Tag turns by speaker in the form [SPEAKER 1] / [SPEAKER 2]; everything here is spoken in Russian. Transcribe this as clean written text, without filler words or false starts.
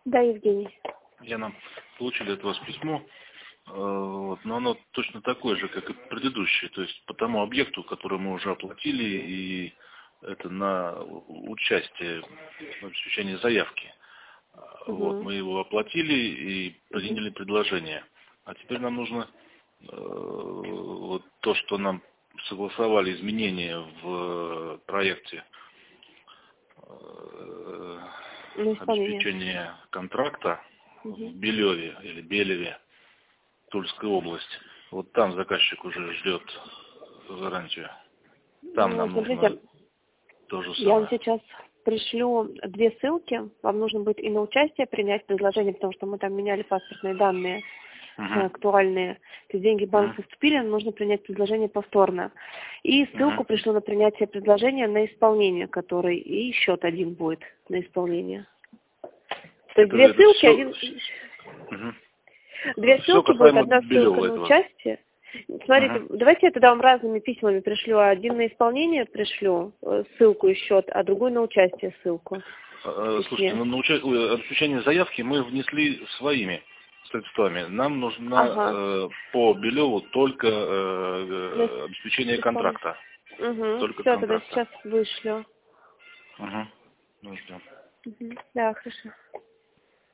[SPEAKER 1] Да, Евгений.
[SPEAKER 2] Яна, получили от вас письмо, но оно точно такое же, как и предыдущее, то есть по тому объекту, который мы уже оплатили, и это на участие в обеспечении заявки. Вот, мы его оплатили и приняли предложение. А теперь нам нужно вот то, что нам согласовали изменения в проекте обеспечения контракта в Белеве или Белеве, Тульская область. Вот там заказчик уже ждет гарантию. Там нам нужно то же самое.
[SPEAKER 1] Я вам сейчас пришлю 2 ссылки. Вам нужно будет и на участие принять предложение, потому что мы там меняли паспортные данные актуальные. То есть деньги в банк поступили, нужно принять предложение повторно. И ссылку пришлю на принятие предложения на исполнение, который и счет один будет на исполнение. То есть 2 ссылки,
[SPEAKER 2] все...
[SPEAKER 1] 2 ссылки будет, одна ссылка на участие. Смотрите, давайте я тогда вам разными письмами пришлю. Один на исполнение пришлю ссылку и счет, а другой на участие ссылку.
[SPEAKER 2] Слушайте, на обеспечение заявки мы внесли своими средствами. Нам нужно по Белеву только обеспечение контракта.
[SPEAKER 1] Только все, тогда сейчас вышлю.
[SPEAKER 2] Ну, ждем.
[SPEAKER 1] Да, хорошо.